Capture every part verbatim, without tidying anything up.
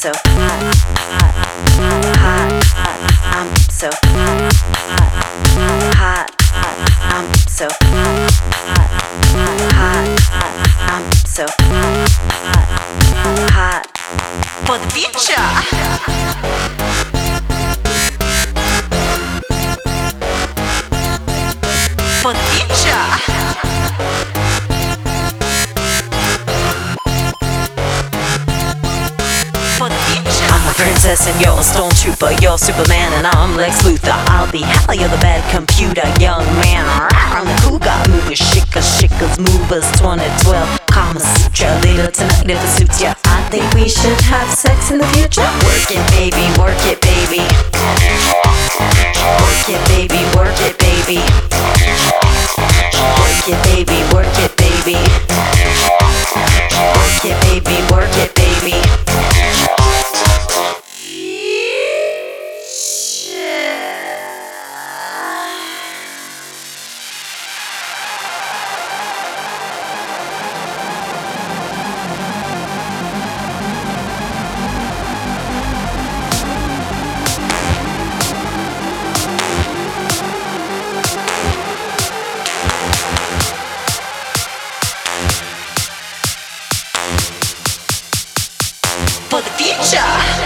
so hot, hot, hot, hot. I'm so hot, hot, hot, hot. I'm so hot, hot, hot, hot. I'm so hot, hot, hot. For the future. For the future. For the future. I'm a princess and you're a stormtrooper. You're Superman and I'm Lex Luthor. I'll be hell, you're the bad computer, young man. I'm the cool guy, movers, shakers, shakers, movers. twenty twelve, Kama Sutra. Later tonight if it suits ya. I think we should have sex in the future. Work it, baby, work it, baby. Work it, baby, work it, baby. Work it, baby, work it, baby. Work it, baby, work it, baby. For the future.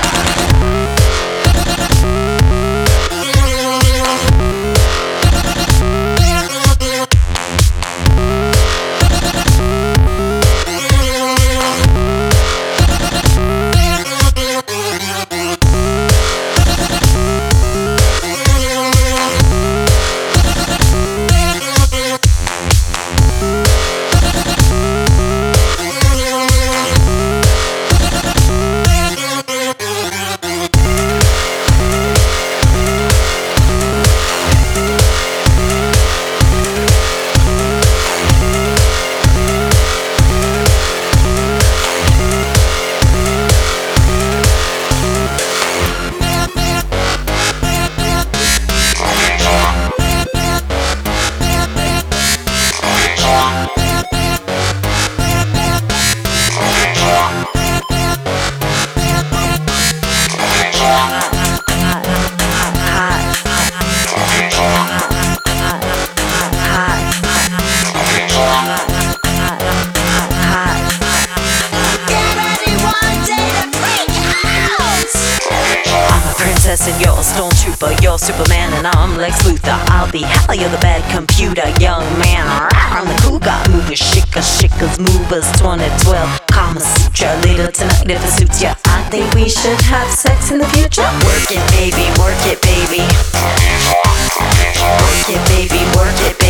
And you're a stormtrooper, you're Superman and I'm Lex Luthor. I'll be hell, you're the bad computer, young man. I'm the cool guy, movers, shakers, shakers, movers. twenty twelve, Kama Sutra. Later tonight if it suits ya. I think we should have sex in the future. Work it, baby, work it, baby. Work it, baby, work it, baby.